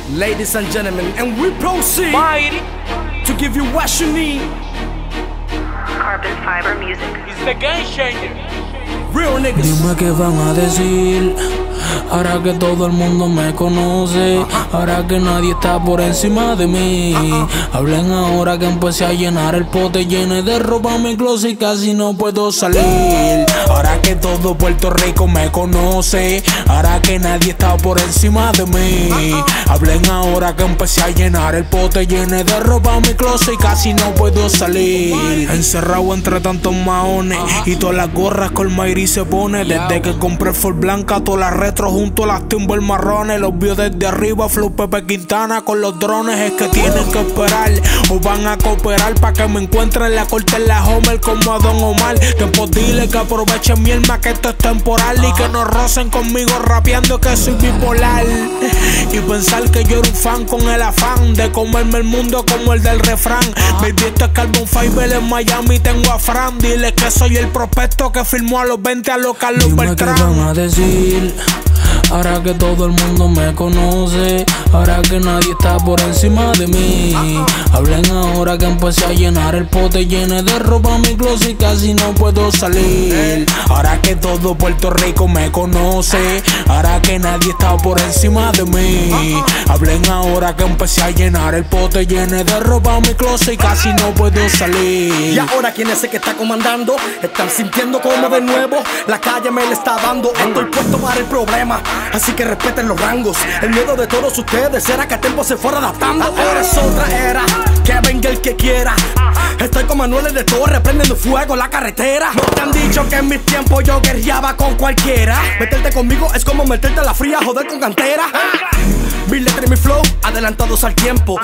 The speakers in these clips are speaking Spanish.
Ladies and gentlemen, and we proceed Mighty to give you what you need. Carbon Fiber Music. is the game changer. Real niggas. Dime qué van a decir, ahora que todo el mundo me conoce, ahora que nadie está por encima de mí. Hablen ahora que empecé a llenar el pote, llené de ropa mi closet y casi no puedo salir. Ahora que todo Puerto Rico me conoce, ahora que nadie está por encima de mí. Hablen ahora que empecé a llenar el pote, llené de ropa mi closet y casi no puedo salir. Encerrado entre tantos maones y todas las gorras que el Mayri se pone. Desde que compré el Ford Blanca, todas las retro junto a las Timber marrones. Los vio desde arriba, Flow Pepe Quintana con los drones. Es que tienen que esperar o van a cooperar pa' que me encuentren la corte en la Homer como a Don Omar. Tiempo dile que aprovechen mi alma, que esto es temporal y que no rocen conmigo rapeando que soy bipolar. Y pensar que yo era un fan con el afán de comerme el mundo como el del refrán. Baby, esto es Carbon Fiber en Miami, tengo a Fran. Dile que soy el prospecto que firmó a los 20 a los Carlos Beltrán. ¿Qué van a decir? Ahora que todo el mundo me conoce, ahora que nadie está por encima de mí. Hablen ahora que empecé a llenar el pote, llené de ropa mi closet y casi no puedo salir. Ahora que todo Puerto Rico me conoce, ahora que nadie está por encima de mí. Hablen ahora que empecé a llenar el pote, llené de ropa mi closet y casi no puedo salir. Y ahora quien es el que está comandando, están sintiendo como de nuevo la calle me le está dando. Estoy puesto para el problema, así que respeten los rangos. El miedo de todos ustedes era que el tiempo se fuera adaptando. Ahora es otra era, que venga el que quiera. Estoy con Manuel de Torres, prendiendo fuego la carretera. No te han dicho que en mis tiempos yo guerreaba con cualquiera. Meterte conmigo es como meterte a la fría, joder con cantera. Mi letra y mi flow, adelantados al tiempo.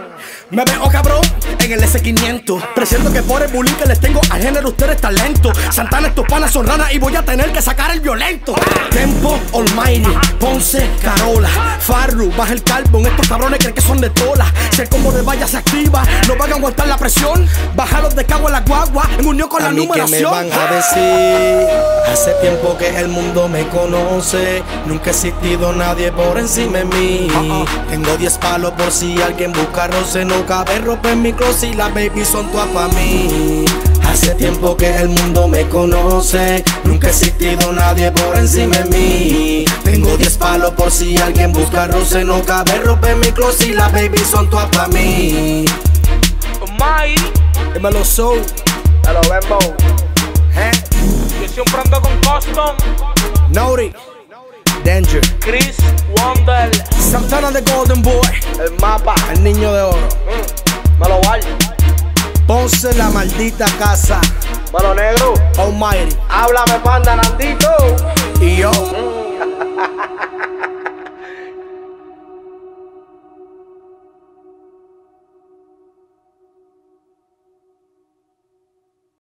Me veo cabrón en el S500. Presiento que por el bullying que les tengo al género ustedes talento. Santana, estos panas son ranas y voy a tener que sacar el violento. Tempo, Almighty, Ponce, Carola, Farru, baja el carbón. Estos cabrones creen que son de tola. Si el combo de valla se activa, no van a aguantar la presión. Bajalos de cago a la guagua en unión con la numeración. ¿Qué me van a decir? Hace tiempo que el mundo me conoce, nunca ha existido nadie por encima de mí. Tengo 10 palos por si alguien busca roce. No cabe ropa en mi closet y las baby son todas pa' mí. Hace tiempo que el mundo me conoce, nunca ha existido nadie por encima de mí. Tengo 10 palos por si alguien busca roce. No cabe ropa en mi closet y las baby son todas pa' mí. Mighty, Dímelo Soul, te lo Bembo. Yo siempre ando con Custom, Naughty, Danger, Chris Wonder, Santana the Golden Boy, el mapa, el niño de oro. Malo Val, Ponce la maldita casa, Malo Negro. Almighty. Háblame, panda, Nandito.